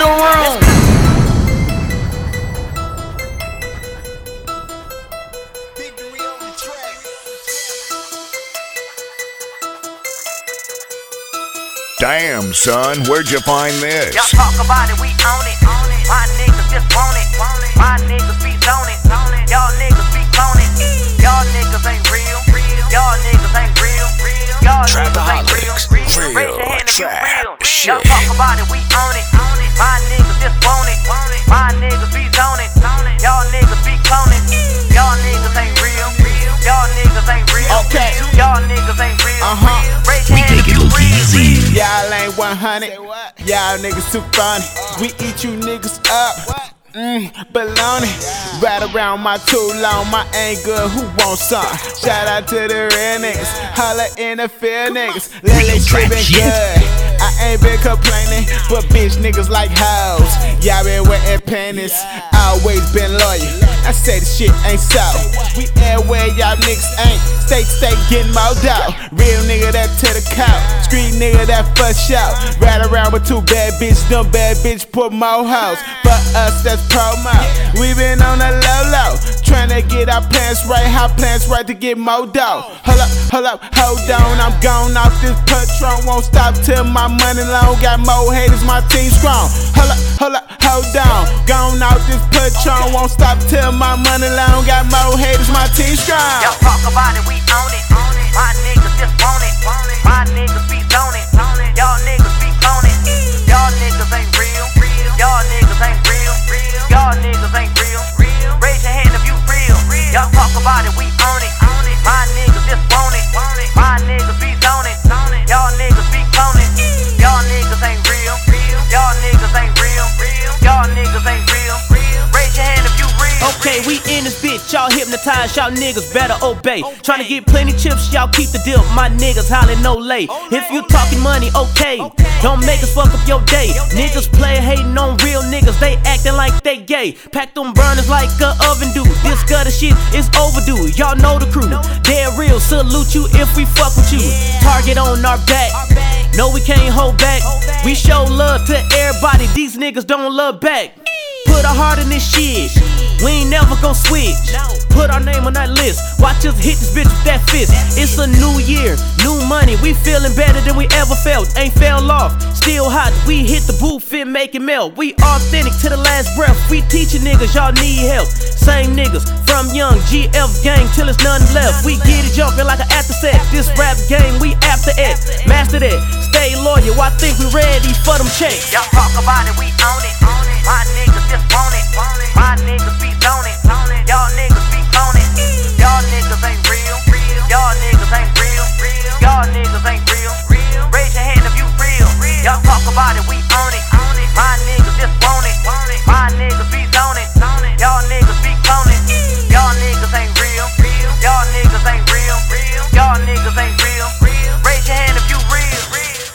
the room. Damn, son, where'd you find this? Y'all talk about it, we own it. My niggas just want it. My niggas be on it. Y'all niggas be cloning. Y'all niggas ain't real. Y'all niggas ain't real. Y'all niggas ain't real. Raise your hand if you real. Y'all talk about it, we own it. My niggas just want it. My niggas be on it. Y'all niggas be cloning. Y'all niggas ain't real. Y'all niggas ain't real. Okay. Y'all niggas ain't real. Raise your We hand take if it you look real. easy. Y'all ain't 100. Y'all niggas too funny. We eat you niggas up. Baloney. Right around my too long, my ain't good. Who wants some? Shout out to the real niggas. Holla in the field niggas. Lately shit been good. I ain't been complaining, but bitch niggas like hoes. Y'all been wearing panties. Always been loyal. I say the shit ain't so. We everywhere y'all niggas ain't. Stay getting more dough. Real nigga that to the cow. Street nigga that for show. Right around with two bad bitches. Them bad bitch put more hoes. For us that's promo. We been on the low. Tryna get our plans right. How plans right to get more dough. Hold up, hold on. I'm gone off this Patron. Won't stop till my money long. Got more haters, my team strong. Hold up, hold on. Gone off this Patron. Won't stop till my money long. Got more haters, my team strong. Y'all talk about it, we own it. My niggas just want it. My niggas be on it. Y'all niggas be cloning. Y'all niggas ain't real. Y'all niggas ain't real. Y'all niggas ain't real. Raise your hand if you real. Y'all talk about it, we own it. My niggas just want it. My niggas be on it. Y'all niggas be cloning. Y'all niggas ain't real. Y'all niggas ain't real. Y'all niggas ain't real. Raise your hand if you real. Okay, we in this bitch, y'all hypnotized, y'all niggas better obey. Tryna get plenty chips, y'all keep the deal, my niggas hollin' no lay. If you talking money, okay, don't make us fuck up your day. Niggas play hating on real niggas, they acting like they gay. Pack them burners like a oven do. This gutter shit is overdue, y'all know the crew. Dead real, salute you if we fuck with you. Target on our back, no we can't hold back. We show love to everybody, these niggas don't love back. Put our heart in this shit, we ain't never gon' switch. Put our name on that list, watch us hit this bitch with that fist. It's a new year, new money, we feeling better than we ever felt. Ain't fell off, still hot, we hit the booth and make it melt. We authentic to the last breath, we teaching niggas y'all need help. Same niggas, from young GF gang till it's none left. We get it jumping like an after set, this rap game we after it. Master that, stay loyal, I think we ready for them checks. Y'all talk about it, we own it. My niggas just want it. My niggas be on it. Y'all niggas be cloning. Y'all niggas ain't real. Y'all niggas ain't real. Y'all niggas ain't real. Raise your hand if you real. Y'all talk about it, we own it. My niggas just want it.